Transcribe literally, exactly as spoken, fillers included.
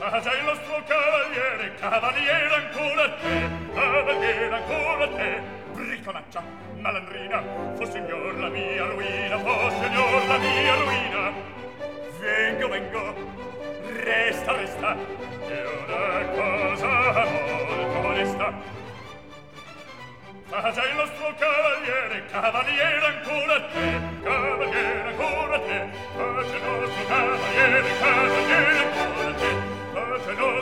Ah, già il nostro cavaliere, cavaliere ancora te, cavaliere ancora te. Briconaccia, malandrina, fo signor la mia ruina, fo signor la mia ruina. Vengo, vengo, resta, resta, è una cosa molto onesta. Ah, già il nostro cavaliere, cavaliere ancora te, cavaliere ancora te. Ah, già il nostro cavaliere, cavaliere ancora te. Ah, già il nostro